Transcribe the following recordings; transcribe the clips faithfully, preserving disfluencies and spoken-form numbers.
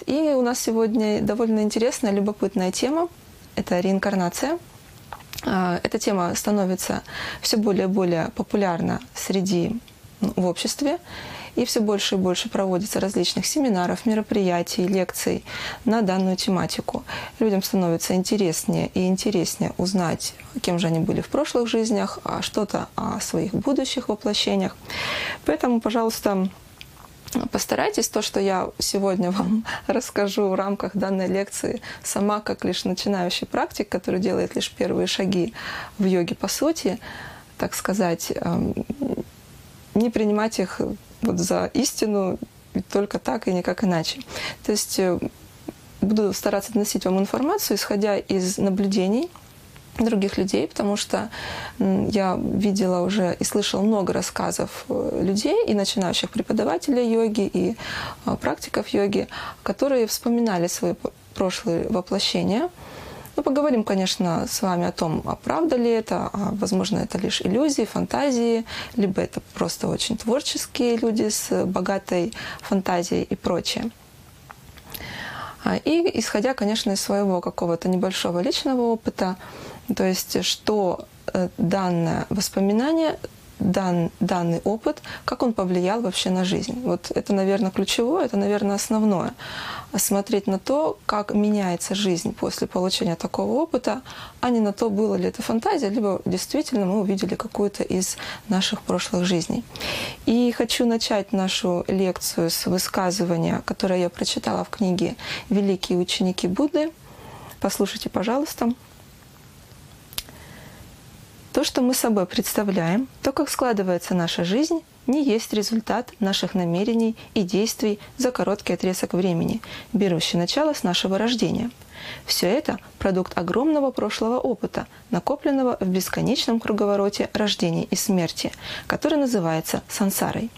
И у нас сегодня довольно интересная, любопытная тема. Это реинкарнация. Эта тема становится все более и более популярна среди в обществе. И все больше и больше проводится различных семинаров, мероприятий, лекций на данную тематику. Людям становится интереснее и интереснее узнать, кем же они были в прошлых жизнях, а что-то о своих будущих воплощениях. Поэтому, пожалуйста, постарайтесь то, что я сегодня вам расскажу в рамках данной лекции, сама как лишь начинающий практик, который делает лишь первые шаги в йоге по сути, так сказать, не принимать их вот за истину только так и никак иначе. То есть буду стараться доносить вам информацию, исходя из наблюдений других людей, потому что я видела уже и слышала много рассказов людей, и начинающих преподавателей йоги, и практиков йоги, которые вспоминали свои прошлые воплощения. Ну, поговорим, конечно, с вами о том, а правда ли это, а, возможно, это лишь иллюзии, фантазии, либо это просто очень творческие люди с богатой фантазией и прочее. И исходя, конечно, из своего какого-то небольшого личного опыта, то есть что данное воспоминание, дан, данный опыт, как он повлиял вообще на жизнь. Вот это, наверное, ключевое, это, наверное, основное. Смотреть на то, как меняется жизнь после получения такого опыта, а не на то, было ли это фантазия, либо действительно мы увидели какую-то из наших прошлых жизней. И хочу начать нашу лекцию с высказывания, которое я прочитала в книге «Великие ученики Будды». Послушайте, пожалуйста. То, что мы собой представляем, то, как складывается наша жизнь, не есть результат наших намерений и действий за короткий отрезок времени, берущий начало с нашего рождения. Все это – продукт огромного прошлого опыта, накопленного в бесконечном круговороте рождений и смерти, который называется сансарой.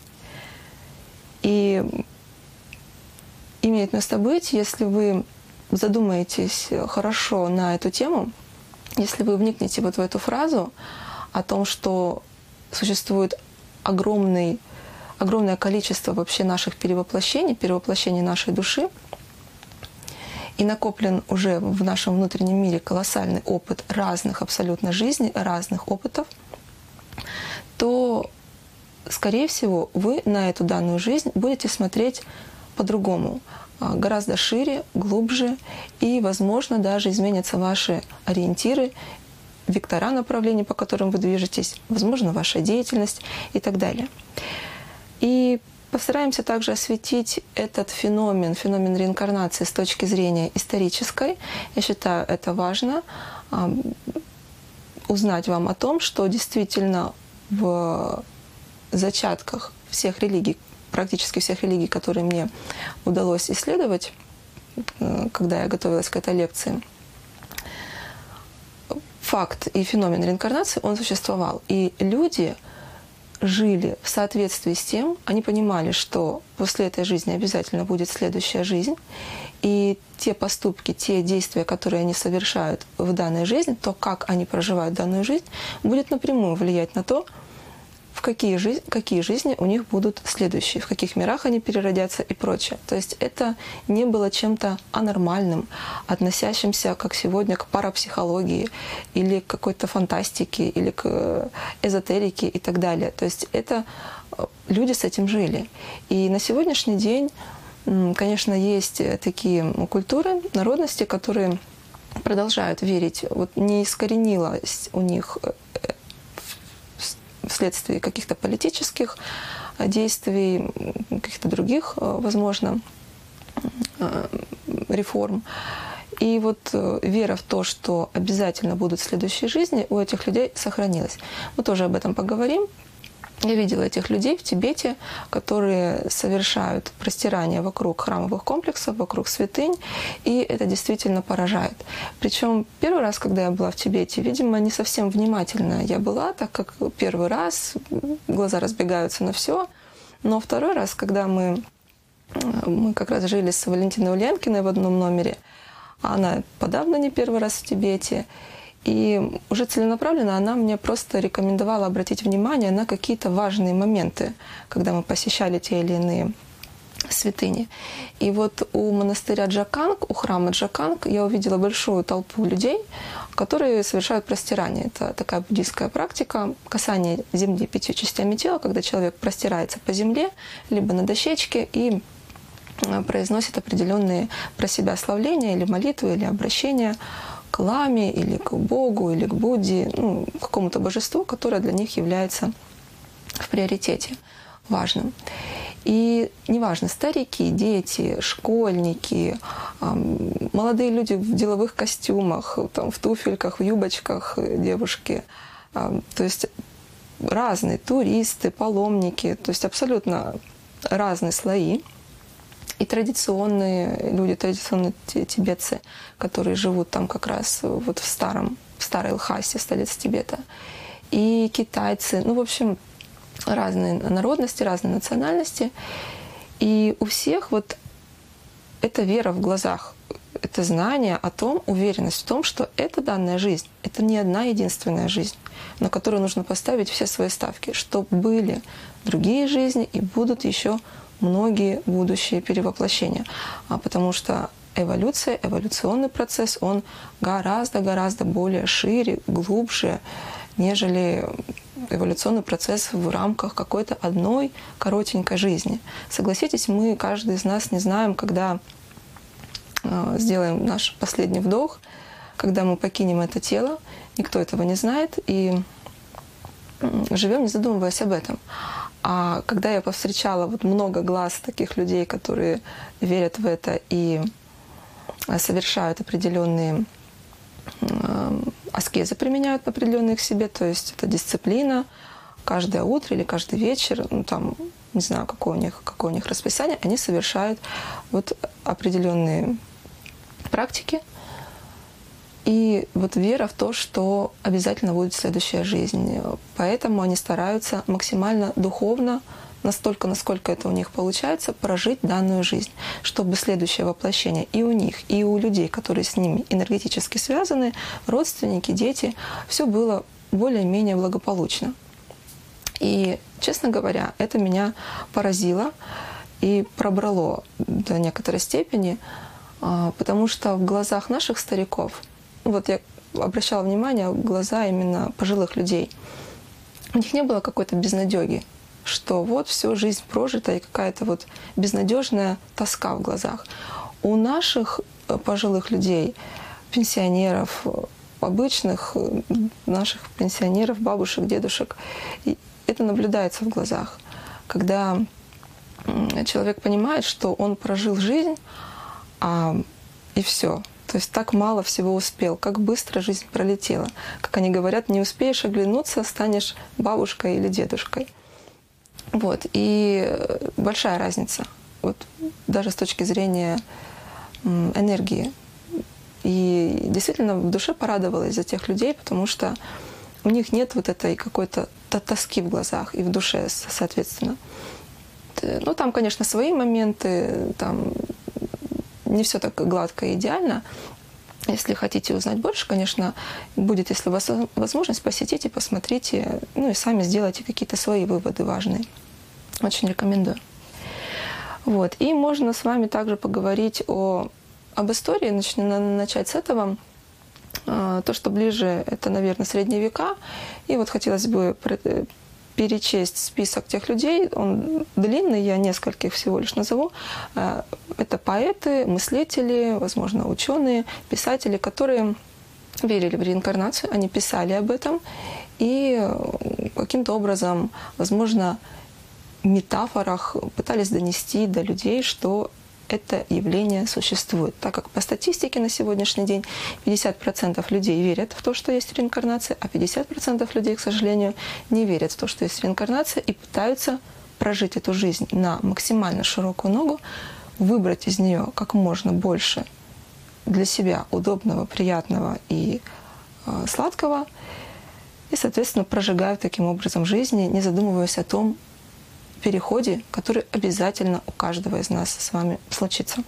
И имеет место быть, если вы задумаетесь хорошо на эту тему, если вы вникнете вот в эту фразу о том, что существует огромный, огромное количество вообще наших перевоплощений, перевоплощений нашей души, и накоплен уже в нашем внутреннем мире колоссальный опыт разных абсолютно жизней, разных опытов, то, скорее всего, вы на эту данную жизнь будете смотреть по-другому, гораздо шире, глубже, и, возможно, даже изменятся ваши ориентиры, вектора направлений, по которым вы движетесь, возможно, ваша деятельность и так далее. И постараемся также осветить этот феномен, феномен реинкарнации с точки зрения исторической. Я считаю, это важно узнать вам о том, что действительно в зачатках всех религий, практически всех религий, которые мне удалось исследовать, когда я готовилась к этой лекции, факт и феномен реинкарнации, он существовал. И люди жили в соответствии с тем, они понимали, что после этой жизни обязательно будет следующая жизнь, и те поступки, те действия, которые они совершают в данной жизни, то, как они проживают данную жизнь, будет напрямую влиять на то, в какие, жизни, какие жизни у них будут следующие, в каких мирах они переродятся и прочее. То есть это не было чем-то анормальным, относящимся, как сегодня, к парапсихологии или к какой-то фантастике, или к эзотерике и так далее. То есть это люди с этим жили. И на сегодняшний день, конечно, есть такие культуры, народности, которые продолжают верить. Вот не искоренилась у них вследствие каких-то политических действий, каких-то других, возможно, реформ. И вот вера в то, что обязательно будут следующие жизни, у этих людей сохранилась. Мы тоже об этом поговорим. Я видела этих людей в Тибете, которые совершают простирание вокруг храмовых комплексов, вокруг святынь, и это действительно поражает. Причем первый раз, когда я была в Тибете, видимо, не совсем внимательно я была, так как первый раз глаза разбегаются на все. Но второй раз, когда мы, мы как раз жили с Валентиной Ульянкиной в одном номере, она подавно не первый раз в Тибете, и уже целенаправленно она мне просто рекомендовала обратить внимание на какие-то важные моменты, когда мы посещали те или иные святыни. И вот у монастыря Джаканг, у храма Джаканг я увидела большую толпу людей, которые совершают простирание. Это такая буддийская практика касания земли пятью частями тела, когда человек простирается по земле, либо на дощечке и произносит определенные про себя славления или молитвы, или обращения к ламе, или к Богу, или к Будде, ну, к какому-то божеству, которое для них является в приоритете важным. И неважно, старики, дети, школьники, молодые люди в деловых костюмах, там, в туфельках, в юбочках, девушки, то есть разные туристы, паломники, то есть абсолютно разные слои. И традиционные люди, традиционные тибетцы, которые живут там как раз вот в старом, в старой Лхасе, столице Тибета. И китайцы, ну, в общем, разные народности, разные национальности. И у всех вот эта вера в глазах, это знание о том, уверенность в том, что эта данная жизнь, это не одна единственная жизнь, на которую нужно поставить все свои ставки, что были другие жизни и будут еще многие будущие перевоплощения. А потому что эволюция, эволюционный процесс, он гораздо-гораздо более шире, глубже, нежели эволюционный процесс в рамках какой-то одной коротенькой жизни. Согласитесь, мы, каждый из нас, не знаем, когда э, сделаем наш последний вдох, когда мы покинем это тело, никто этого не знает, и э, живем, не задумываясь об этом. А когда я повстречала вот много глаз таких людей, которые верят в это и совершают определенные э, аскезы, применяют определенные к себе, то есть это дисциплина каждое утро или каждый вечер, ну там, не знаю, какое у них, какое у них расписание, они совершают вот определенные практики. И вот вера в то, что обязательно будет следующая жизнь. Поэтому они стараются максимально духовно, настолько, насколько это у них получается, прожить данную жизнь, чтобы следующее воплощение и у них, и у людей, которые с ними энергетически связаны, родственники, дети, все было более-менее благополучно. И, честно говоря, это меня поразило и пробрало до некоторой степени, потому что в глазах наших стариков, вот я обращала внимание в глаза именно пожилых людей, у них не было какой-то безнадёги, что вот всю жизнь прожита и какая-то вот безнадежная тоска в глазах. У наших пожилых людей, пенсионеров, обычных наших пенсионеров, бабушек, дедушек, это наблюдается в глазах. Когда человек понимает, что он прожил жизнь, а, и все. То есть так мало всего успел, как быстро жизнь пролетела. Как они говорят, не успеешь оглянуться, станешь бабушкой или дедушкой. Вот. И большая разница, вот, даже с точки зрения энергии. И действительно в душе порадовалась за тех людей, потому что у них нет вот этой какой-то тоски в глазах и в душе, соответственно. Ну, там, конечно, свои моменты, там не все так гладко и идеально. Если хотите узнать больше, конечно, будет, если у вас возможность, посетите, посмотрите, ну и сами сделайте какие-то свои выводы важные. Очень рекомендую. Вот. И можно с вами также поговорить о, об истории, начнем начать с этого. То, что ближе, это, наверное, средние века. И вот хотелось бы перечесть список тех людей. Он длинный, я нескольких всего лишь назову. Это поэты, мыслители, возможно, ученые, писатели, которые верили в реинкарнацию, они писали об этом и каким-то образом, возможно, в метафорах пытались донести до людей, что это явление существует. Так как по статистике на сегодняшний день пятьдесят процентов людей верят в то, что есть реинкарнация, а пятьдесят процентов людей, к сожалению, не верят в то, что есть реинкарнация, и пытаются прожить эту жизнь на максимально широкую ногу, выбрать из нее как можно больше для себя удобного, приятного и э, сладкого, и, соответственно, прожигают таким образом жизни, не задумываясь о том переходе, который обязательно у каждого из нас с вами случится.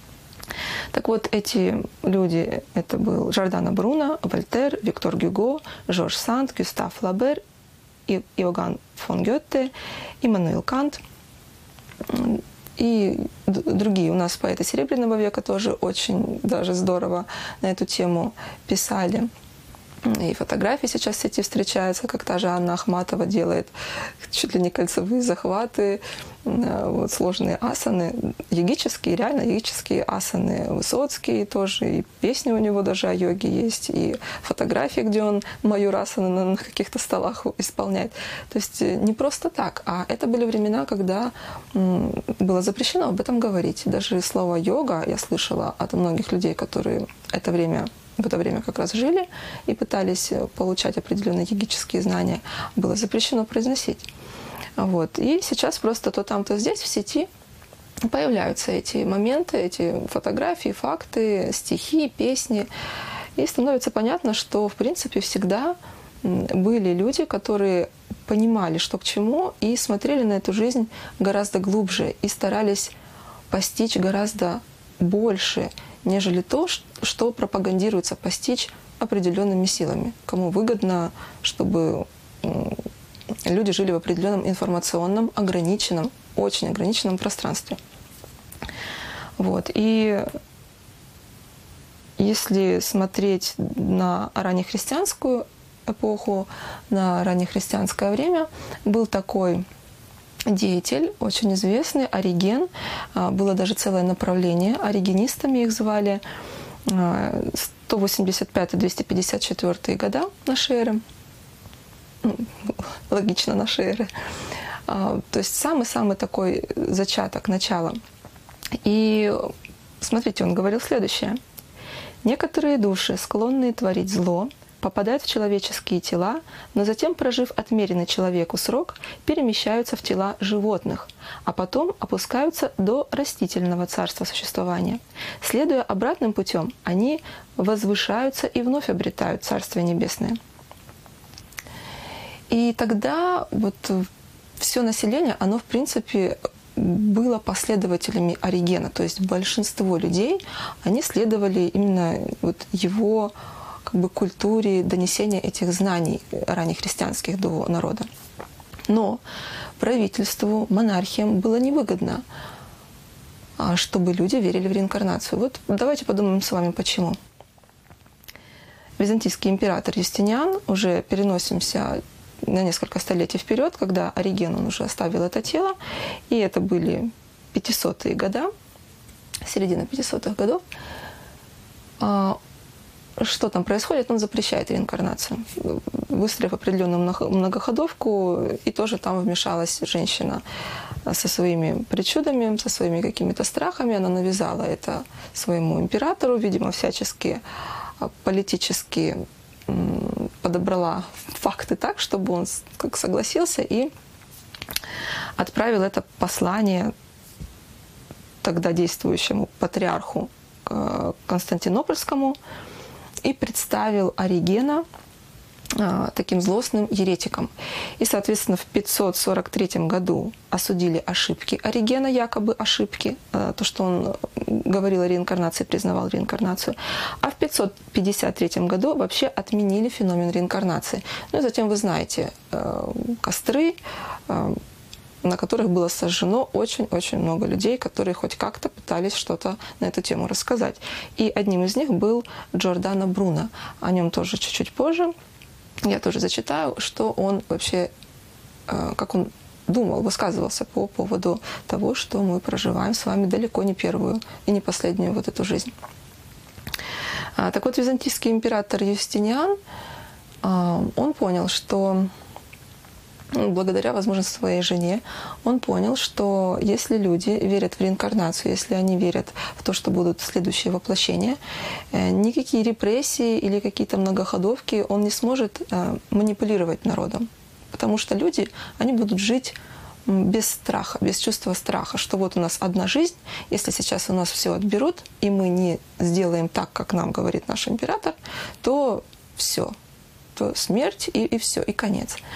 Так вот, эти люди, это был Жордано Бруно, Вольтер, Виктор Гюго, Жорж Санд, Гюстав Флабер, Иоганн фон Гёте, Иммануил Кант. и другие у нас поэты Серебряного века тоже очень даже здорово на эту тему писали. И фотографии сейчас в сети встречаются, как та же Анна Ахматова делает чуть ли не кольцевые захваты, вот, сложные асаны, йогические, реально йогические асаны. Высоцкий тоже, и песни у него даже о йоге есть, и фотографии, где он майор асаны на каких-то столах исполняет. То есть не просто так, а это были времена, когда было запрещено об этом говорить. Даже слово «йога» я слышала от многих людей, которые это время в это время как раз жили и пытались получать определенные йогические знания, было запрещено произносить. Вот. И сейчас просто то там, то здесь в сети появляются эти моменты, эти фотографии, факты, стихи, песни. И становится понятно, что, в принципе, всегда были люди, которые понимали, что к чему, и смотрели на эту жизнь гораздо глубже и старались постичь гораздо больше, нежели то, что пропагандируется, постичь определенными силами. Кому выгодно, чтобы люди жили в определенном информационном, ограниченном, очень ограниченном пространстве. Вот. И если смотреть на раннехристианскую эпоху, на раннехристианское время, был такой деятель, очень известный, Ориген. Было даже целое направление, оригенистами их звали. сто восемьдесят пятый — двести пятьдесят четвёртый года нашей эры. Логично, нашей эры. То есть самый-самый такой зачаток, начало. И смотрите, он говорил следующее. «Некоторые души, склонные творить зло, попадают в человеческие тела, но затем, прожив отмеренный человеку срок, перемещаются в тела животных, а потом опускаются до растительного царства существования. Следуя обратным путем, они возвышаются и вновь обретают Царствие Небесное». И тогда вот все население, оно в принципе было последователями Оригена, то есть большинство людей, они следовали именно вот его как бы культуре донесения этих знаний раннехристианских до народа. Но правительству, монархиям было невыгодно, чтобы люди верили в реинкарнацию. Вот давайте подумаем с вами, почему. Византийский император Юстиниан, уже переносимся на несколько столетий вперед, когда Ориген, он уже оставил это тело, и это были пятисотые года, середина пятисотых годов. Что там происходит? Он запрещает реинкарнацию. Выстроив определенную многоходовку, и тоже там вмешалась женщина со своими причудами, со своими какими-то страхами. Она навязала это своему императору, видимо, всячески политически подобрала факты так, чтобы он как согласился и отправил это послание тогда действующему патриарху Константинопольскому и представил Оригена таким злостным еретиком. И, соответственно, в пятьсот сорок третьем году осудили ошибки Оригена, якобы ошибки, то, что он говорил о реинкарнации, признавал реинкарнацию. А в пятьсот пятьдесят третьем году вообще отменили феномен реинкарнации. Ну и затем, вы знаете, костры, на которых было сожжено очень-очень много людей, которые хоть как-то пытались что-то на эту тему рассказать. И одним из них был Джордано Бруно. О нем тоже чуть-чуть позже. Я тоже зачитаю, что он вообще, как он думал, высказывался по поводу того, что мы проживаем с вами далеко не первую и не последнюю вот эту жизнь. Так вот, византийский император Юстиниан, он понял, что благодаря, возможно, своей жене, он понял, что если люди верят в реинкарнацию, если они верят в то, что будут следующие воплощения, никакие репрессии или какие-то многоходовки он не сможет манипулировать народом. Потому что люди, они будут жить без страха, без чувства страха, что вот у нас одна жизнь, если сейчас у нас все отберут, и мы не сделаем так, как нам говорит наш император, то все, то смерть и, и все, и конец.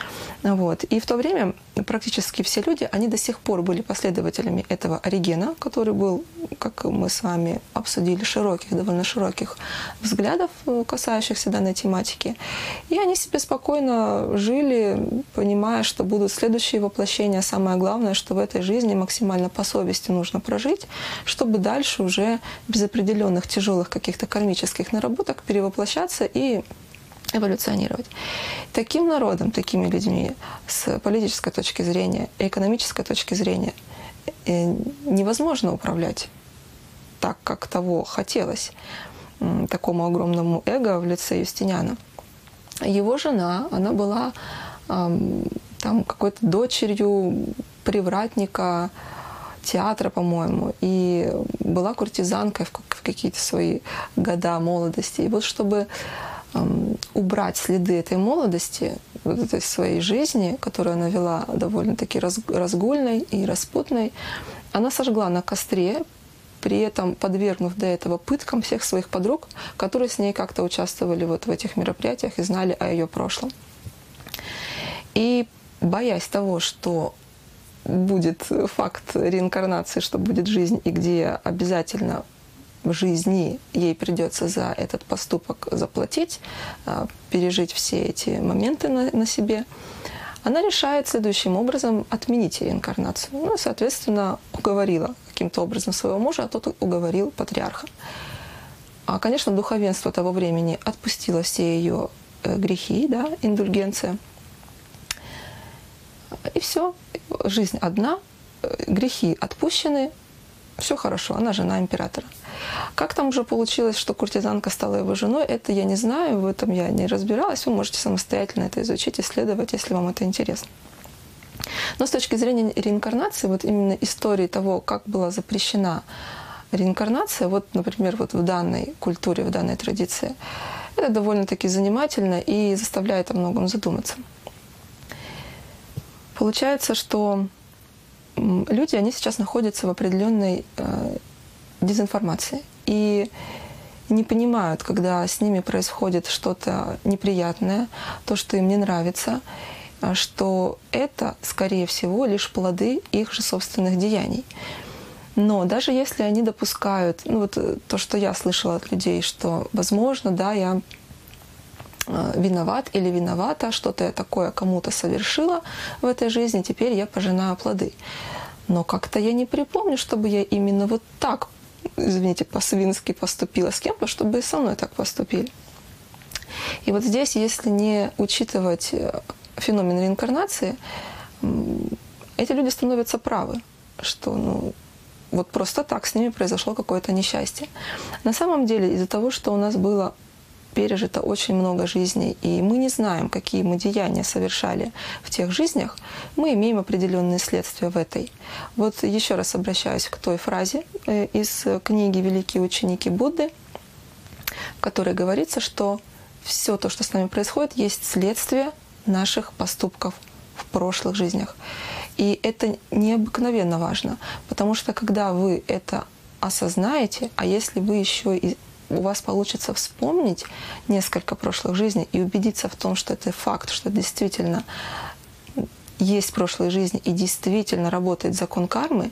Вот. И в то время практически все люди, они до сих пор были последователями этого Оригена, который был, как мы с вами обсудили, широких, довольно широких взглядов, касающихся данной тематики. И они себе спокойно жили, понимая, что будут следующие воплощения. Самое главное, что в этой жизни максимально по совести нужно прожить, чтобы дальше уже без определенных тяжелых каких-то кармических наработок перевоплощаться и эволюционировать. Таким народом, такими людьми с политической точки зрения, экономической точки зрения невозможно управлять так, как того хотелось такому огромному эго в лице Юстиниана. Его жена, она была там какой-то дочерью привратника театра, по-моему, и была куртизанкой в какие-то свои года молодости. И вот чтобы убрать следы этой молодости, вот этой своей жизни, которую она вела довольно-таки разгульной и распутной, она сожгла на костре, при этом подвергнув до этого пыткам всех своих подруг, которые с ней как-то участвовали вот в этих мероприятиях и знали о ее прошлом. И боясь того, что будет факт реинкарнации, что будет жизнь, и где обязательно в жизни ей придется за этот поступок заплатить, пережить все эти моменты на, на себе, она решает следующим образом отменить реинкарнацию. Ну, соответственно, уговорила каким-то образом своего мужа, а тот уговорил патриарха. А, конечно, духовенство того времени отпустило все ее грехи, да, индульгенция. И все. Жизнь одна, грехи отпущены, все хорошо, она жена императора. Как там уже получилось, что куртизанка стала его женой, это я не знаю, в этом я не разбиралась. Вы можете самостоятельно это изучить, исследовать, если вам это интересно. Но с точки зрения реинкарнации, вот именно истории того, как была запрещена реинкарнация, вот, например, вот в данной культуре, в данной традиции, это довольно-таки занимательно и заставляет о многом задуматься. Получается, что люди, они сейчас находятся в определенной э, дезинформации и не понимают, когда с ними происходит что-то неприятное, то, что им не нравится, что это, скорее всего, лишь плоды их же собственных деяний. Но даже если они допускают, ну вот то, что я слышала от людей, что, возможно, да, я виноват или виновата, что-то я такое кому-то совершила в этой жизни, теперь я пожинаю плоды. Но как-то я не припомню, чтобы я именно вот так, извините, по-свински поступила с кем-то, чтобы и со мной так поступили. И вот здесь, если не учитывать феномен реинкарнации, эти люди становятся правы, что ну, вот просто так с ними произошло какое-то несчастье. На самом деле, из-за того, что у нас было пережито очень много жизней, и мы не знаем, какие мы деяния совершали в тех жизнях, мы имеем определенные следствия в этой. Вот еще раз обращаюсь к той фразе из книги «Великие ученики Будды», в которой говорится, что все то, что с нами происходит, есть следствие наших поступков в прошлых жизнях. И это необыкновенно важно, потому что когда вы это осознаете, а если вы еще и у вас получится вспомнить несколько прошлых жизней и убедиться в том, что это факт, что действительно есть прошлые жизни и действительно работает закон кармы,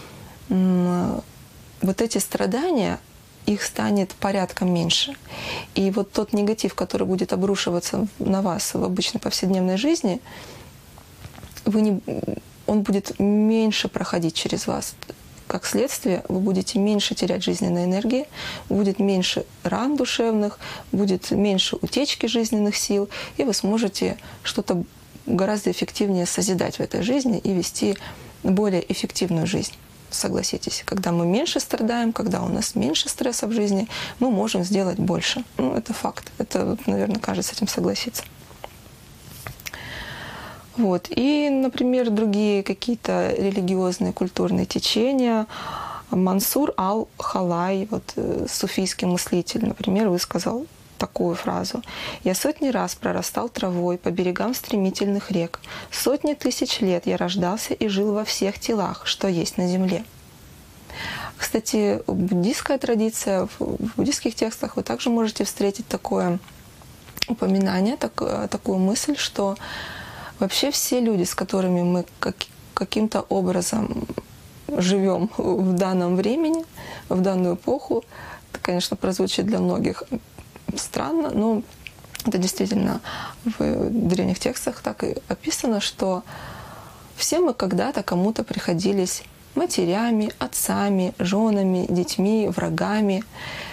вот эти страдания, их станет порядком меньше. И вот тот негатив, который будет обрушиваться на вас в обычной повседневной жизни, вы не, он будет меньше проходить через вас. Как следствие, вы будете меньше терять жизненной энергии, будет меньше ран душевных, будет меньше утечки жизненных сил, и вы сможете что-то гораздо эффективнее созидать в этой жизни и вести более эффективную жизнь. Согласитесь, когда мы меньше страдаем, когда у нас меньше стресса в жизни, мы можем сделать больше. Ну, это факт. Это, наверное, каждый с этим согласится. Вот. И, например, другие какие-то религиозные, культурные течения. Мансур аль-Халай, вот, суфийский мыслитель, например, высказал такую фразу. «Я сотни раз прорастал травой по берегам стремительных рек. Сотни тысяч лет я рождался и жил во всех телах, что есть на земле». Кстати, буддийская традиция, в буддийских текстах вы также можете встретить такое упоминание, так, такую мысль, что Вообще все люди, с которыми мы как, каким-то образом живем в данном времени, в данную эпоху, это, конечно, прозвучит для многих странно, но это действительно в древних текстах так и описано, что все мы когда-то кому-то приходились матерями, отцами, женами, детьми, врагами.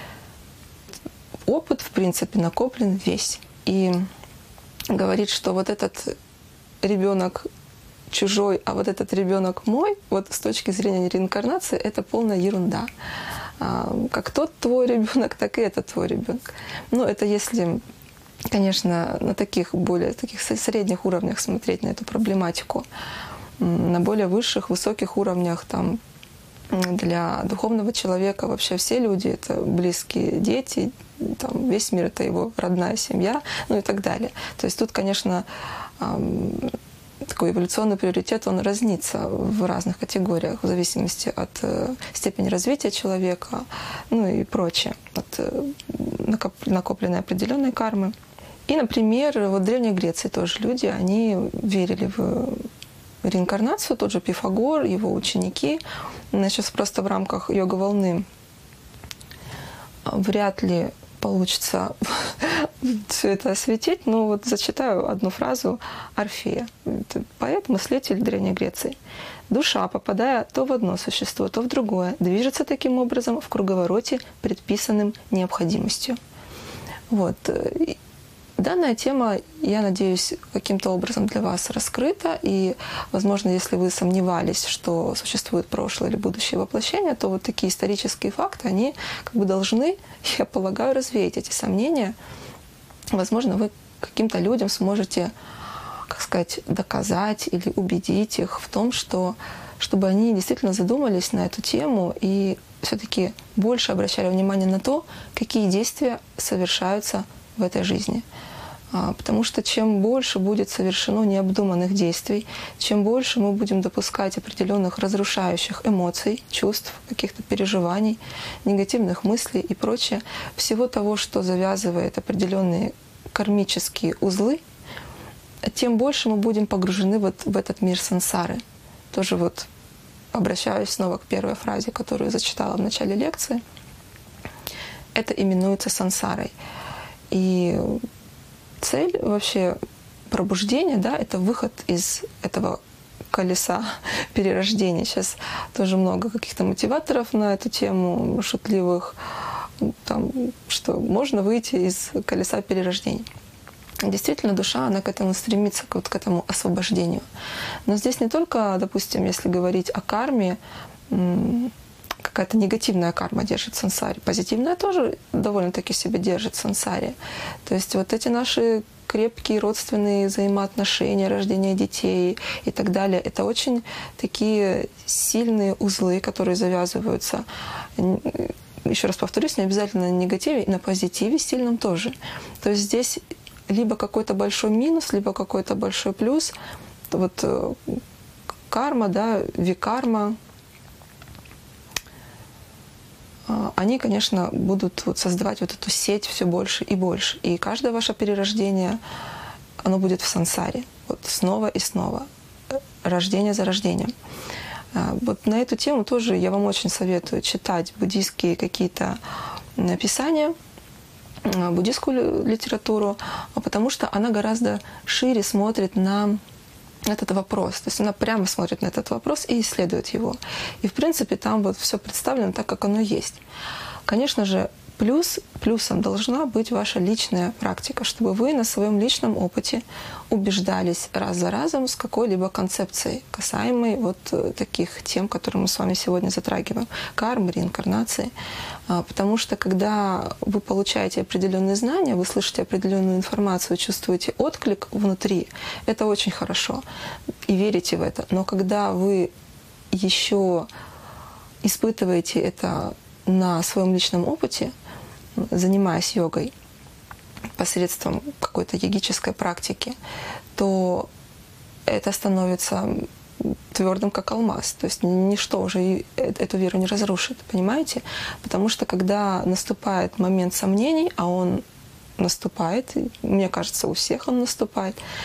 Опыт, в принципе, накоплен весь. И говорит, что вот этот ребенок чужой, а вот этот ребенок мой, вот с точки зрения реинкарнации, это полная ерунда. Как тот твой ребенок, так и этот твой ребенок. Ну, это если, конечно, на таких более таких средних уровнях смотреть на эту проблематику. На более высших, высоких уровнях там для духовного человека вообще все люди — это близкие дети, там, весь мир — это его родная семья, ну и так далее. То есть тут, конечно, такой эволюционный приоритет, он разнится в разных категориях в зависимости от степени развития человека, ну и прочее, от накопленной определенной кармы. И, например, вот в Древней Греции тоже люди, они верили в реинкарнацию, тот же Пифагор, его ученики. Сейчас просто в рамках йога-волны вряд ли получится все это осветить, но вот зачитаю одну фразу Орфея. Это поэт, мыслитель Древней Греции. «Душа, попадая то в одно существо, то в другое, движется таким образом в круговороте, предписанным необходимостью». Вот. Данная тема, я надеюсь, каким-то образом для вас раскрыта, и, возможно, если вы сомневались, что существует прошлое или будущее воплощение, то вот такие исторические факты, они как бы должны, я полагаю, развеять эти сомнения. Возможно, вы каким-то людям сможете, как сказать, доказать или убедить их в том, что чтобы они действительно задумались на эту тему и все-таки больше обращали внимание на то, какие действия совершаются в этой жизни. Потому что чем больше будет совершено необдуманных действий, чем больше мы будем допускать определенных разрушающих эмоций, чувств, каких-то переживаний, негативных мыслей и прочее, всего того, что завязывает определенные кармические узлы, тем больше мы будем погружены вот в этот мир сансары. Тоже вот обращаюсь снова к первой фразе, которую зачитала в начале лекции. Это именуется сансарой. И цель вообще пробуждения, да, это выход из этого колеса перерождения. Сейчас тоже много каких-то мотиваторов на эту тему, шутливых, там, что можно выйти из колеса перерождения. Действительно, душа, она к этому стремится, вот к этому освобождению. Но здесь не только, допустим, если говорить о карме, какая-то негативная карма держит в сансаре. Позитивная тоже довольно-таки себя держит в сансаре. То есть вот эти наши крепкие родственные взаимоотношения, рождение детей и так далее, это очень такие сильные узлы, которые завязываются. Еще раз повторюсь, не обязательно на негативе, и на позитиве сильном тоже. То есть здесь либо какой-то большой минус, либо какой-то большой плюс. Вот карма, да, викарма, они, конечно, будут вот создавать вот эту сеть все больше и больше. И каждое ваше перерождение, оно будет в сансаре. Вот снова и снова. Рождение за рождением. Вот на эту тему тоже я вам очень советую читать буддийские какие-то писания, буддийскую литературу, потому что она гораздо шире смотрит на этот вопрос. То есть она прямо смотрит на этот вопрос и исследует его. И, в принципе, там вот все представлено так, как оно есть. Конечно же, плюс, плюсом должна быть ваша личная практика, чтобы вы на своем личном опыте убеждались раз за разом с какой-либо концепцией, касаемой вот таких тем, которые мы с вами сегодня затрагиваем. Кармы, реинкарнации. Потому что когда вы получаете определенные знания, вы слышите определенную информацию, чувствуете отклик внутри, это очень хорошо. И верите в это. Но когда вы еще испытываете это на своем личном опыте, занимаясь йогой посредством какой-то йогической практики, то это становится твердым, как алмаз. То есть ничто уже эту веру не разрушит, понимаете? Потому что когда наступает момент сомнений, а он наступает, мне кажется, у всех он наступает,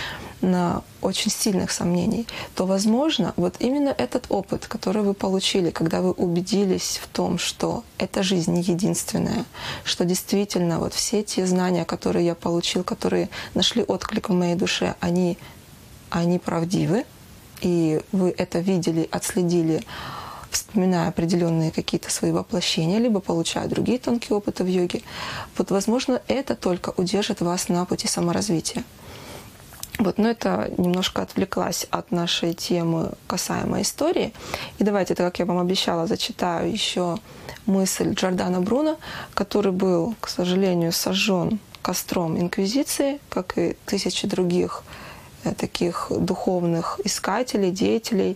на очень сильных сомнений, то, возможно, вот именно этот опыт, который вы получили, когда вы убедились в том, что эта жизнь не единственная, что действительно вот все те знания, которые я получил, которые нашли отклик в моей душе, они, они правдивы, и вы это видели, отследили, вспоминая определенные какие-то свои воплощения, либо получая другие тонкие опыты в йоге, вот, возможно, это только удержит вас на пути саморазвития. Вот, но это немножко отвлеклась от нашей темы касаемо истории. И давайте, так как я вам обещала, зачитаю еще мысль Джордано Бруно, который был, к сожалению, сожжен костром инквизиции, как и тысячи других э, таких духовных искателей, деятелей.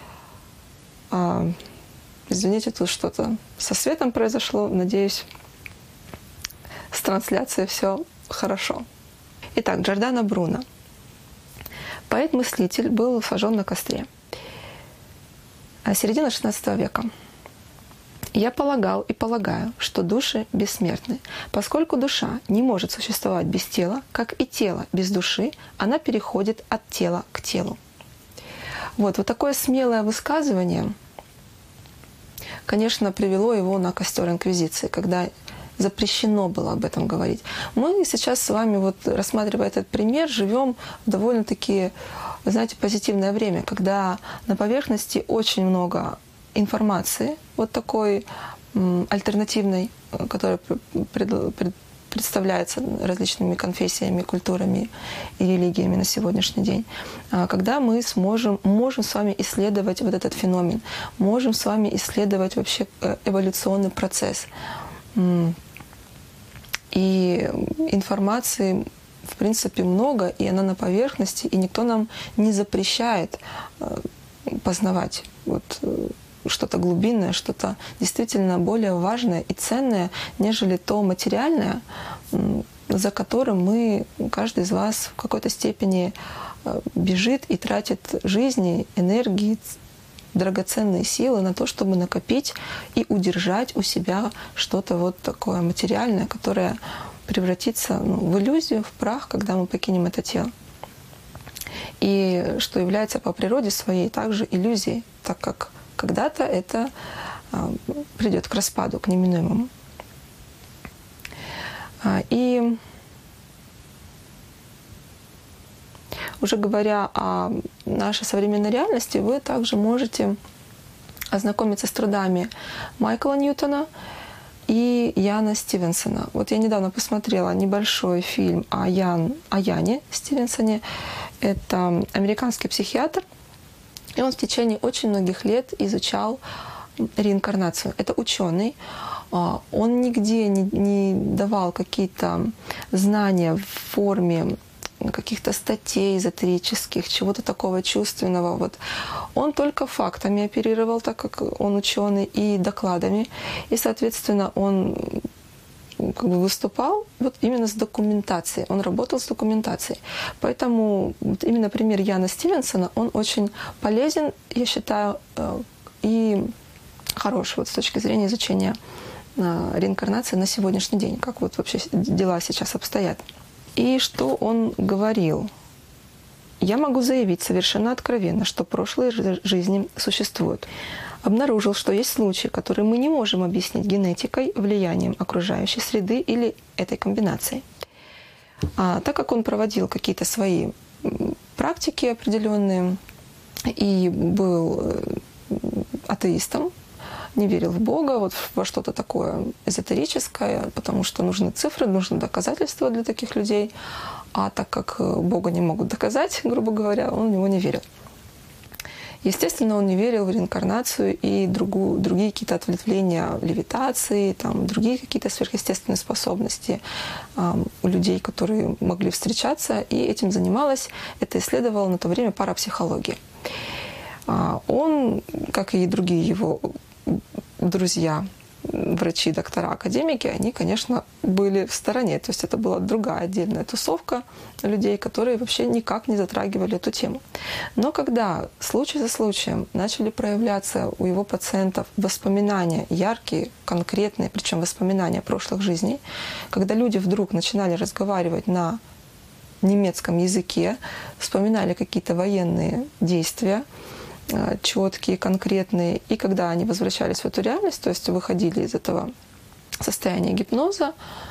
А, извините, тут что-то со светом произошло. Надеюсь, с трансляцией все хорошо. Итак, Джордано Бруно. Поэт-мыслитель был сожжен на костре. Середина шестнадцатого века. «Я полагал и полагаю, что души бессмертны. Поскольку душа не может существовать без тела, как и тело без души, она переходит от тела к телу». Вот, вот такое смелое высказывание, конечно, привело его на костер инквизиции, когда запрещено было об этом говорить. Мы сейчас с вами, вот, рассматривая этот пример, живем в довольно-таки, знаете, позитивное время, когда на поверхности очень много информации, вот такой м, альтернативной, которая пред, пред, представляется различными конфессиями, культурами и религиями на сегодняшний день, когда мы сможем, можем с вами исследовать вот этот феномен, можем с вами исследовать вообще эволюционный процесс. И информации, в принципе, много, и она на поверхности, и никто нам не запрещает познавать вот что-то глубинное, что-то действительно более важное и ценное, нежели то материальное, за которым мы, каждый из вас в какой-то степени бежит и тратит жизни, энергии, драгоценные силы на то, чтобы накопить и удержать у себя что-то вот такое материальное, которое превратится, ну, в иллюзию, в прах, когда мы покинем это тело. И что является по природе своей также иллюзией, так как когда-то это а, придет к распаду, к неминуемому. А, и уже говоря о нашей современной реальности, вы также можете ознакомиться с трудами Майкла Ньютона и Яна Стивенсона. Вот я недавно посмотрела небольшой фильм о, Ян, о Яне Стивенсоне. Это американский психиатр, и он в течение очень многих лет изучал реинкарнацию. Это ученый. Он нигде не, не давал какие-то знания в форме каких-то статей эзотерических, чего-то такого чувственного. Вот. Он только фактами оперировал, так как он ученый, и докладами. И, соответственно, он как бы выступал вот именно с документацией. Он работал с документацией. Поэтому вот именно пример Яна Стивенсона, он очень полезен, я считаю, и хороший вот с точки зрения изучения реинкарнации на сегодняшний день, как вот вообще дела сейчас обстоят. И что он говорил? «Я могу заявить совершенно откровенно, что прошлые жизни существуют. Обнаружил, что есть случаи, которые мы не можем объяснить генетикой, влиянием окружающей среды или этой комбинацией». А так как он проводил какие-то свои практики определенные и был атеистом, не верил в Бога, вот во что-то такое эзотерическое, потому что нужны цифры, нужны доказательства для таких людей. А так как Бога не могут доказать, грубо говоря, он в него не верил. Естественно, он не верил в реинкарнацию и другу, другие какие-то ответвления левитации, там, другие какие-то сверхъестественные способности э, у людей, которые могли встречаться, и этим занималась, это исследовала на то время парапсихология. Э, он, как и другие его друзья, врачи, доктора, академики, они, конечно, были в стороне. То есть это была другая отдельная тусовка людей, которые вообще никак не затрагивали эту тему. Но когда случай за случаем начали проявляться у его пациентов воспоминания яркие, конкретные, причем воспоминания прошлых жизней, когда люди вдруг начинали разговаривать на немецком языке, вспоминали какие-то военные действия, четкие, конкретные. И когда они возвращались в эту реальность, то есть выходили из этого состояния гипноза,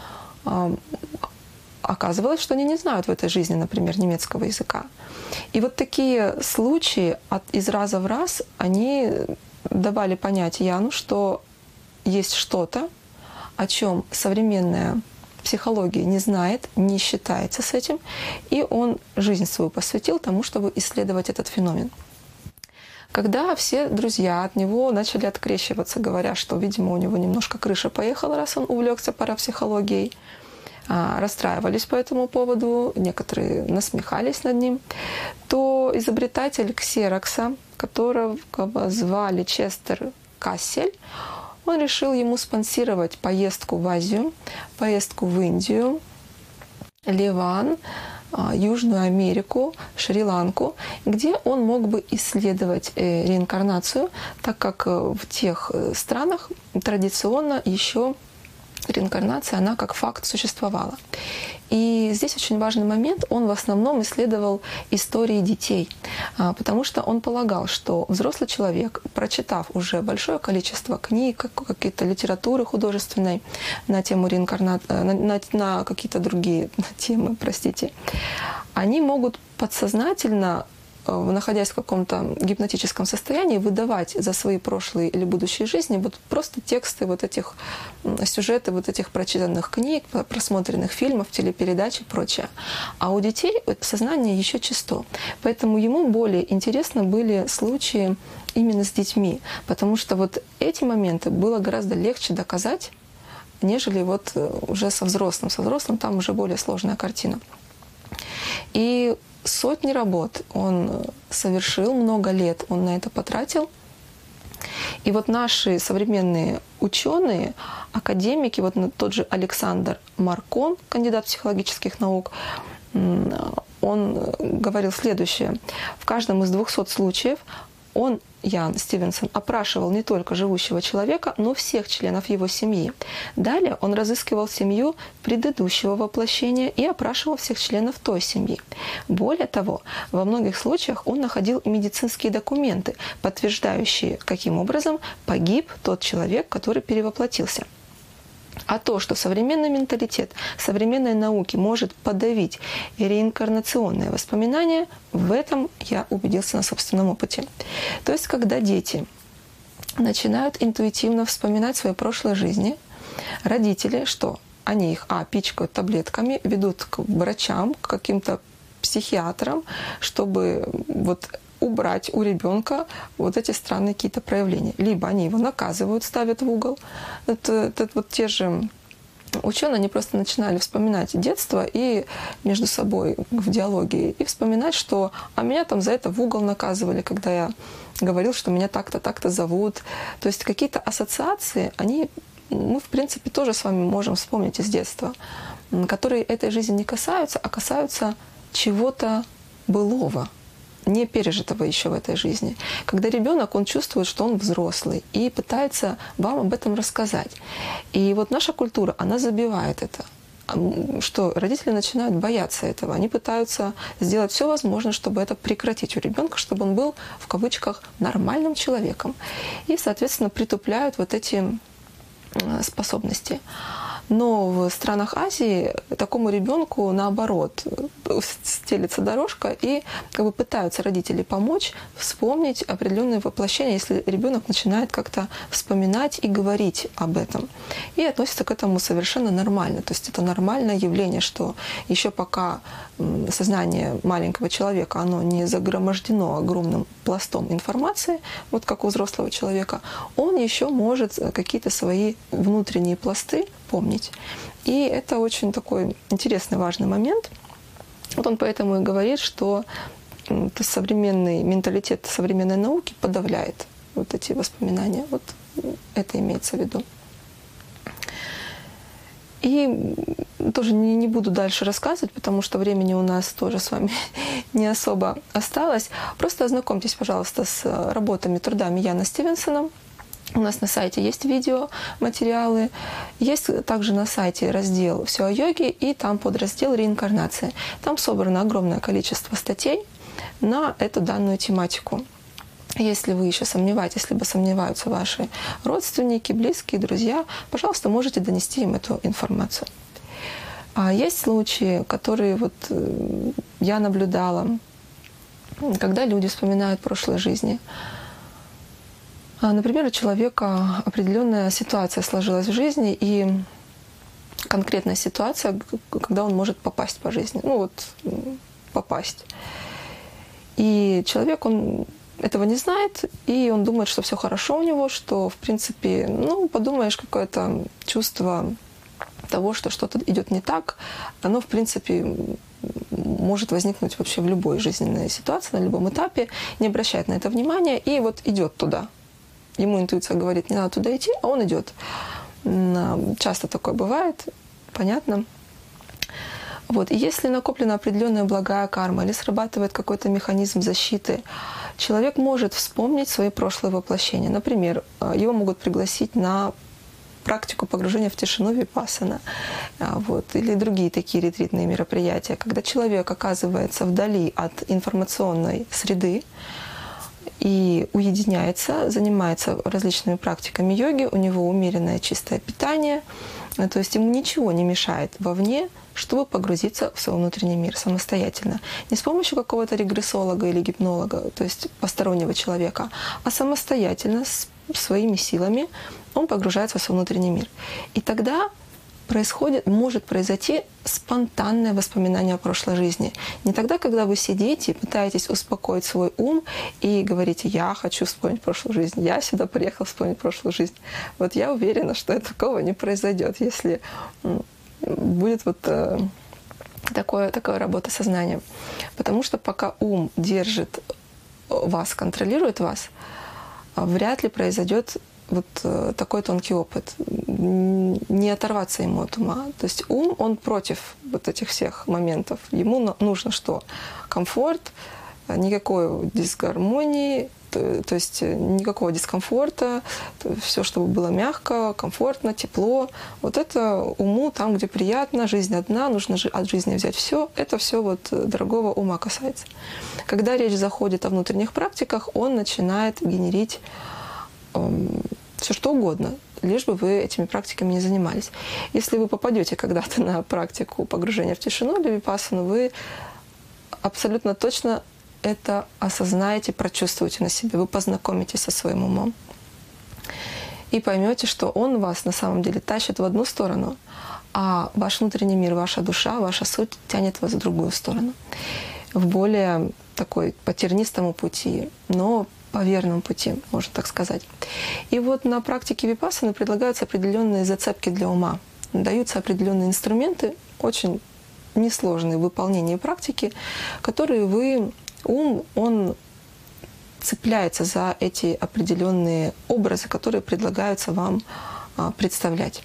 оказывалось, что они не знают в этой жизни, например, немецкого языка. И вот такие случаи от, из раза в раз, они давали понять Яну, что есть что-то, о чем современная психология не знает, не считается с этим, и он жизнь свою посвятил тому, чтобы исследовать этот феномен. Когда все друзья от него начали открещиваться, говоря, что, видимо, у него немножко крыша поехала, раз он увлекся парапсихологией, расстраивались по этому поводу, некоторые насмехались над ним, то изобретатель ксерокса, которого звали Честер Кассель, он решил ему спонсировать поездку в Азию, поездку в Индию, Ливан, Южную Америку, Шри-Ланку, где он мог бы исследовать реинкарнацию, так как в тех странах традиционно еще реинкарнация, она как факт существовала. И здесь очень важный момент, он в основном исследовал истории детей, потому что он полагал, что взрослый человек, прочитав уже большое количество книг, какие-то литературы художественной на тему реинкарнации, на, на, на какие-то другие темы, простите, они могут подсознательно, находясь в каком-то гипнотическом состоянии, выдавать за свои прошлые или будущие жизни вот просто тексты вот этих, сюжеты вот этих прочитанных книг, просмотренных фильмов, телепередач и прочее. А у детей сознание еще чисто. Поэтому ему более интересны были случаи именно с детьми, потому что вот эти моменты было гораздо легче доказать, нежели вот уже со взрослым. Со взрослым там уже более сложная картина. И сотни работ он совершил, много лет он на это потратил. И вот наши современные ученые, академики, вот тот же Александр Маркон, кандидат психологических наук, он говорил следующее. В каждом из двухсот случаев он, Ян Стивенсон, опрашивал не только живущего человека, но всех членов его семьи. Далее он разыскивал семью предыдущего воплощения и опрашивал всех членов той семьи. Более того, во многих случаях он находил медицинские документы, подтверждающие, каким образом погиб тот человек, который перевоплотился. А то, что современный менталитет современной науки может подавить реинкарнационные воспоминания, в этом я убедился на собственном опыте. То есть, когда дети начинают интуитивно вспоминать свои прошлые жизни, родители что? Они их, а, пичкают таблетками, ведут к врачам, к каким-то психиатрам, чтобы вот убрать у ребенка вот эти странные какие-то проявления. Либо они его наказывают, ставят в угол. Это, это вот те же ученые, они просто начинали вспоминать детство и между собой в диалоге, и вспоминать, что «а меня там за это в угол наказывали, когда я говорил, что меня так-то, так-то зовут». То есть какие-то ассоциации, они, мы, в принципе, тоже с вами можем вспомнить из детства, которые этой жизни не касаются, а касаются чего-то былого, не пережитого еще в этой жизни. Когда ребенок, он чувствует, что он взрослый и пытается вам об этом рассказать. И вот наша культура, она забивает это, что родители начинают бояться этого. Они пытаются сделать все возможное, чтобы это прекратить у ребенка, чтобы он был, в кавычках, нормальным человеком. И, соответственно, притупляют вот эти способности. Но в странах Азии такому ребенку наоборот стелится дорожка, и как бы пытаются родители помочь вспомнить определенные воплощения, если ребенок начинает как-то вспоминать и говорить об этом. И относится к этому совершенно нормально. То есть это нормальное явление, что еще пока сознание маленького человека, оно не загромождено огромным пластом информации, вот как у взрослого человека, он еще может какие-то свои внутренние пласты помнить. И это очень такой интересный, важный момент. Вот он поэтому и говорит, что современный менталитет современной науки подавляет вот эти воспоминания. Вот это имеется в виду. И тоже не, не буду дальше рассказывать, потому что времени у нас тоже с вами не особо осталось. Просто ознакомьтесь, пожалуйста, с работами, трудами Яна Стивенсона. У нас на сайте есть видеоматериалы, есть также на сайте раздел «Все о йоге» и там подраздел «Реинкарнация». Там собрано огромное количество статей на эту данную тематику. Если вы еще сомневаетесь, либо сомневаются ваши родственники, близкие, друзья, пожалуйста, можете донести им эту информацию. А есть случаи, которые вот я наблюдала, когда люди вспоминают прошлые жизни. Например, у человека определенная ситуация сложилась в жизни, и конкретная ситуация, когда он может попасть по жизни. Ну вот, попасть. И человек, он этого не знает, и он думает, что все хорошо у него, что, в принципе, ну, подумаешь, какое-то чувство того, что что-то идет не так, оно, в принципе, может возникнуть вообще в любой жизненной ситуации, на любом этапе, не обращает на это внимания, и вот идет туда. Ему интуиция говорит, не надо туда идти, а он идет. Часто такое бывает, понятно. Вот. И если накоплена определенная благая карма или срабатывает какой-то механизм защиты, человек может вспомнить свои прошлые воплощения. Например, его могут пригласить на практику погружения в тишину випассана, вот, или другие такие ретритные мероприятия, когда человек оказывается вдали от информационной среды и уединяется, занимается различными практиками йоги, у него умеренное чистое питание, то есть ему ничего не мешает вовне, чтобы погрузиться в свой внутренний мир самостоятельно. Не с помощью какого-то регрессолога или гипнолога, то есть постороннего человека, а самостоятельно, с своими силами он погружается в свой внутренний мир. И тогда происходит, может произойти спонтанное воспоминание о прошлой жизни. Не тогда, когда вы сидите и пытаетесь успокоить свой ум и говорите, я хочу вспомнить прошлую жизнь, я сюда приехал вспомнить прошлую жизнь. Вот я уверена, что такого не произойдет, если будет вот э, такое, такая работа сознания. Потому что пока ум держит вас, контролирует вас, вряд ли произойдет вот такой тонкий опыт. Не оторваться ему от ума. То есть ум, он против вот этих всех моментов. Ему нужно что? Комфорт, никакой дисгармонии, то, то есть никакого дискомфорта, все, чтобы было мягко, комфортно, тепло. Вот это уму там, где приятно, жизнь одна, нужно от жизни взять все. Это все вот дорогого ума касается. Когда речь заходит о внутренних практиках, он начинает генерить все что угодно, лишь бы вы этими практиками не занимались. Если вы попадете когда-то на практику погружения в тишину или випассану, вы абсолютно точно это осознаете, прочувствуете на себе, вы познакомитесь со своим умом и поймете, что он вас на самом деле тащит в одну сторону, а ваш внутренний мир, ваша душа, ваша суть тянет вас в другую сторону, в более такой по тернистому пути, но по верному пути, можно так сказать. И вот на практике випассаны предлагаются определенные зацепки для ума. Даются определенные инструменты, очень несложные в выполнении практики, которые вы, ум, он цепляется за эти определенные образы, которые предлагаются вам представлять.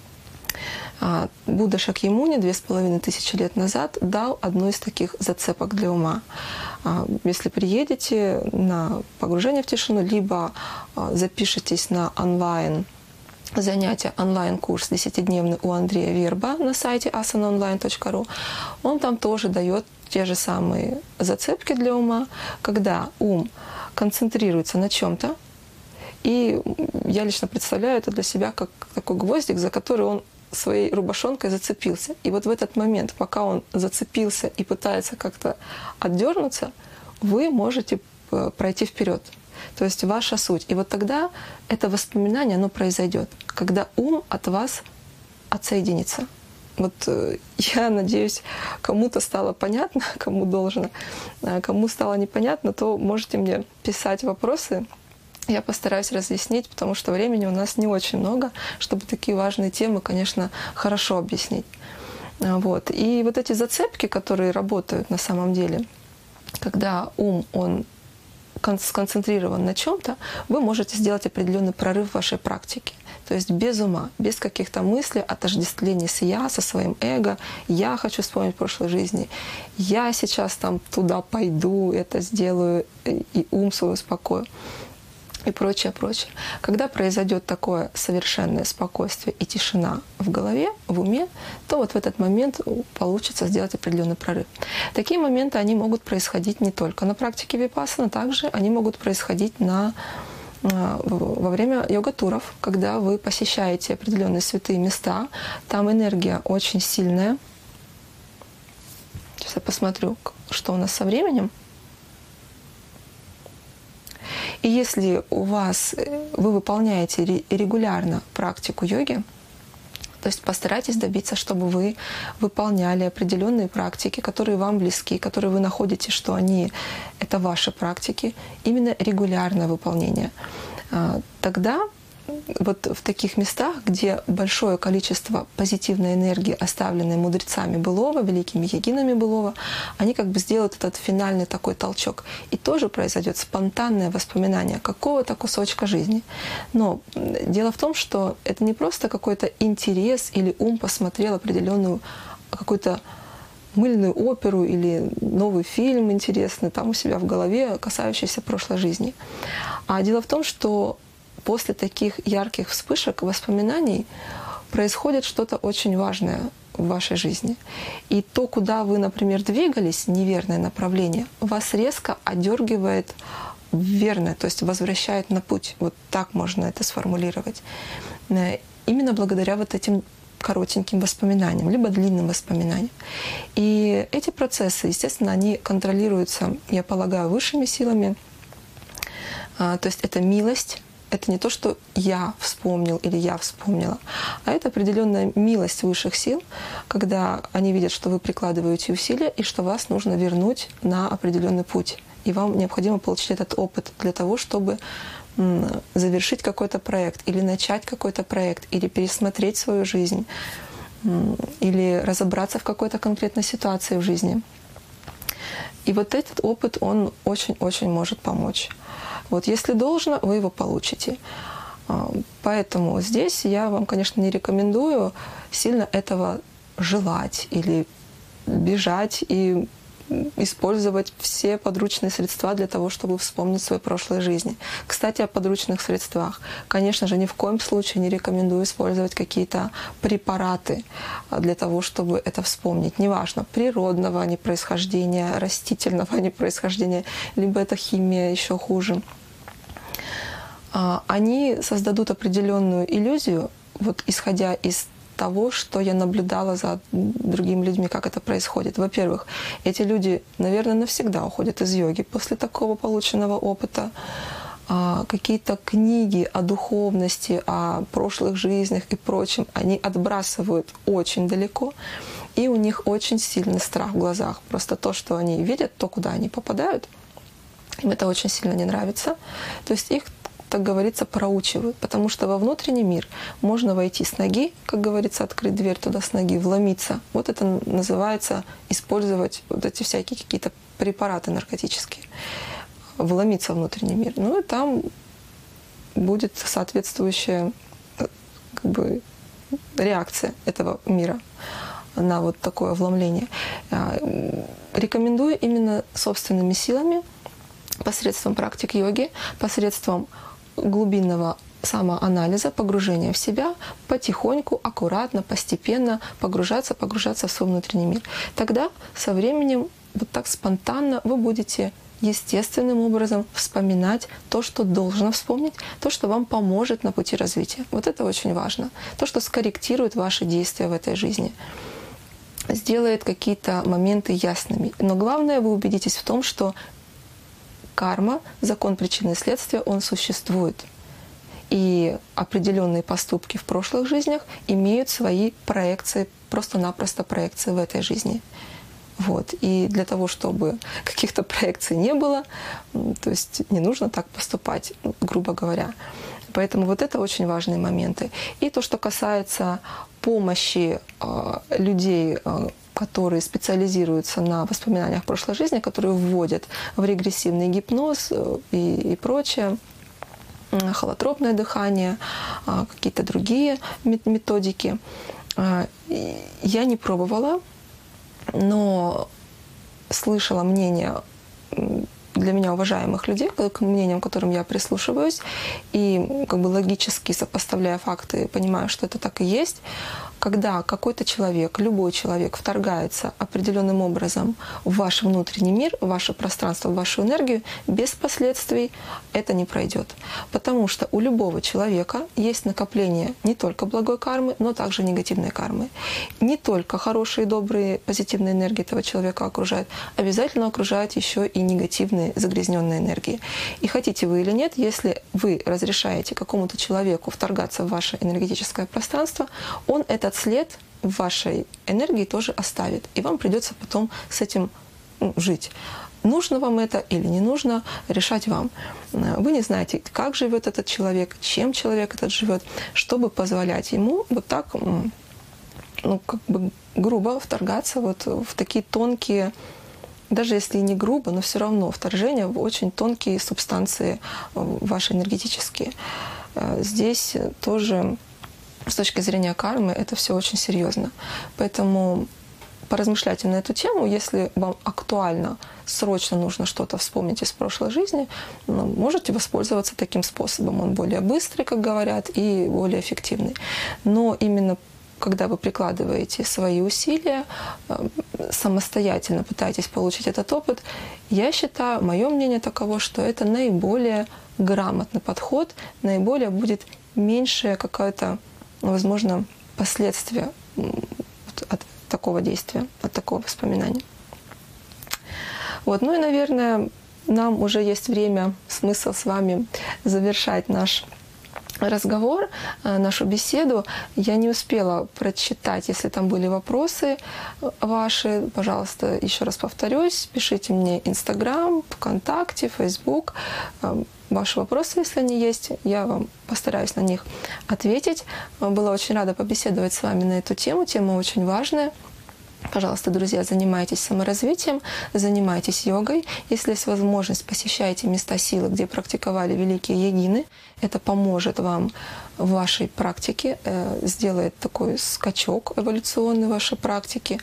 Будда Шакьямуни две с половиной тысячи лет назад дал одну из таких зацепок для ума. Если приедете на погружение в тишину, либо запишитесь на онлайн занятия, онлайн-курс десятидневный у Андрея Верба на сайте асана онлайн точка ру, он там тоже дает те же самые зацепки для ума, когда ум концентрируется на чем-то, и я лично представляю это для себя как такой гвоздик, за который он своей рубашонкой зацепился. И вот в этот момент, пока он зацепился и пытается как-то отдернуться, вы можете пройти вперед. То есть ваша суть. И вот тогда это воспоминание, оно произойдет, когда ум от вас отсоединится. Вот я надеюсь, кому-то стало понятно, кому должно, кому стало непонятно, то можете мне писать вопросы. Я постараюсь разъяснить, потому что времени у нас не очень много, чтобы такие важные темы, конечно, хорошо объяснить. Вот. И вот эти зацепки, которые работают на самом деле, когда ум, он сконцентрирован на чем-то, вы можете сделать определенный прорыв в вашей практике. То есть без ума, без каких-то мыслей, отождествления с «я», со своим эго. «Я хочу вспомнить прошлой жизни», «я сейчас там туда пойду, это сделаю», и ум свой успокою. и прочее, прочее. Когда произойдет такое совершенное спокойствие и тишина в голове, в уме, то вот в этот момент получится сделать определенный прорыв. Такие моменты, они могут происходить не только на практике випассаны, также они могут происходить на, во время йога-туров, когда вы посещаете определенные святые места, там энергия очень сильная. Сейчас я посмотрю, что у нас со временем. И если у вас, вы выполняете регулярно практику йоги, то есть постарайтесь добиться, чтобы вы выполняли определенные практики, которые вам близки, которые вы находите, что они — это ваши практики, именно регулярное выполнение. Тогда вот в таких местах, где большое количество позитивной энергии, оставленной мудрецами былого, великими йогинами былого, они как бы сделают этот финальный такой толчок. И тоже произойдет спонтанное воспоминание какого-то кусочка жизни. Но дело в том, что это не просто какой-то интерес или ум посмотрел определенную какую-то мыльную оперу или новый фильм интересный там у себя в голове, касающийся прошлой жизни. А дело в том, что после таких ярких вспышек воспоминаний происходит что-то очень важное в вашей жизни. И то, куда вы, например, двигались, неверное направление, вас резко одергивает в верное, то есть возвращает на путь. Вот так можно это сформулировать. Именно благодаря вот этим коротеньким воспоминаниям, либо длинным воспоминаниям. И эти процессы, естественно, они контролируются, я полагаю, высшими силами. То есть это милость. Это не то, что я вспомнил или я вспомнила, а это определенная милость высших сил, когда они видят, что вы прикладываете усилия и что вас нужно вернуть на определенный путь. И вам необходимо получить этот опыт для того, чтобы завершить какой-то проект или начать какой-то проект, или пересмотреть свою жизнь, или разобраться в какой-то конкретной ситуации в жизни. И вот этот опыт, он очень-очень может помочь. Вот если должно, вы его получите. Поэтому здесь я вам, конечно, не рекомендую сильно этого желать или бежать и использовать все подручные средства для того, чтобы вспомнить свои прошлые жизни. Кстати, о подручных средствах. Конечно же, ни в коем случае не рекомендую использовать какие-то препараты для того, чтобы это вспомнить. Неважно, природного они происхождения, растительного они происхождения, либо это химия, еще хуже. Они создадут определенную иллюзию, вот исходя из того, что я наблюдала за другими людьми, как это происходит. Во-первых, эти люди, наверное, навсегда уходят из йоги после такого полученного опыта. Какие-то книги о духовности, о прошлых жизнях и прочем, они отбрасывают очень далеко, и у них очень сильный страх в глазах. Просто то, что они видят, то, куда они попадают, им это очень сильно не нравится. То есть их, так говорится, проучивают, потому что во внутренний мир можно войти с ноги, как говорится, открыть дверь туда с ноги, вломиться. Вот это называется использовать вот эти всякие какие-то препараты наркотические, вломиться в внутренний мир. Ну и там будет соответствующая как бы реакция этого мира на вот такое вломление. Рекомендую именно собственными силами, посредством практик йоги, посредством глубинного самоанализа, погружения в себя, потихоньку, аккуратно, постепенно погружаться, погружаться в свой внутренний мир. Тогда со временем вот так спонтанно вы будете естественным образом вспоминать то, что должно вспомнить, то, что вам поможет на пути развития. Вот это очень важно. То, что скорректирует ваши действия в этой жизни, сделает какие-то моменты ясными. Но главное, вы убедитесь в том, что карма, закон причины и следствия, он существует. И определенные поступки в прошлых жизнях имеют свои проекции, просто-напросто проекции в этой жизни. Вот. И для того, чтобы каких-то проекций не было, то есть не нужно так поступать, грубо говоря. Поэтому вот это очень важные моменты. И то, что касается помощи э, людей, э, которые специализируются на воспоминаниях прошлой жизни, которые вводят в регрессивный гипноз и, и прочее, холотропное дыхание, какие-то другие методики. Я не пробовала, но слышала мнение для меня уважаемых людей, к мнениям, к которым я прислушиваюсь, и как бы логически сопоставляя факты, понимаю, что это так и есть. Когда какой-то человек, любой человек вторгается определенным образом в ваш внутренний мир, в ваше пространство, в вашу энергию, без последствий это не пройдет. Потому что у любого человека есть накопление не только благой кармы, но также негативной кармы. Не только хорошие, добрые, позитивные энергии этого человека окружают, обязательно окружают еще и негативные, загрязненные энергии. И хотите вы или нет, если вы разрешаете какому-то человеку вторгаться в ваше энергетическое пространство, он этот след в вашей энергии тоже оставит. И вам придется потом с этим ну, жить. Нужно вам это или не нужно, решать вам. Вы не знаете, как живет этот человек, чем человек этот живет, чтобы позволять ему вот так, ну, как бы грубо вторгаться вот в такие тонкие, даже если и не грубо, но все равно вторжение в очень тонкие субстанции ваши энергетические. Здесь тоже с точки зрения кармы это все очень серьезно. Поэтому поразмышляйте на эту тему. Если вам актуально, срочно нужно что-то вспомнить из прошлой жизни, ну, можете воспользоваться таким способом. Он более быстрый, как говорят, и более эффективный. Но именно когда вы прикладываете свои усилия, самостоятельно пытаетесь получить этот опыт, я считаю, мое мнение таково, что это наиболее грамотный подход, наиболее будет меньшее какое-то, возможно, последствия от такого действия, от такого воспоминания. Вот. Ну и, наверное, нам уже есть время, смысл с вами завершать наш разговор, нашу беседу. Я не успела прочитать, если там были вопросы ваши. Пожалуйста, еще раз повторюсь, пишите мне Инстаграм, ВКонтакте, Фейсбук. Ваши вопросы, если они есть, я вам постараюсь на них ответить. Была очень рада побеседовать с вами на эту тему. Тема очень важная. Пожалуйста, друзья, занимайтесь саморазвитием, занимайтесь йогой. Если есть возможность, посещайте места силы, где практиковали великие йогины. Это поможет вам в вашей практике, сделает такой скачок эволюционный в вашей практике.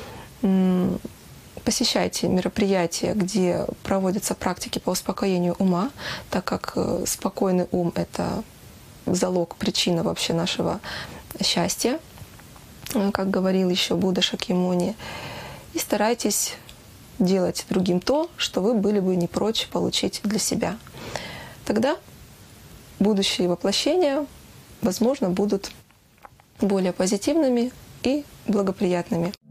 Посещайте мероприятия, где проводятся практики по успокоению ума, так как спокойный ум — это залог, причина вообще нашего счастья, как говорил еще Будда Шакьямуни. И старайтесь делать другим то, что вы были бы не прочь получить для себя. Тогда будущие воплощения, возможно, будут более позитивными и благоприятными.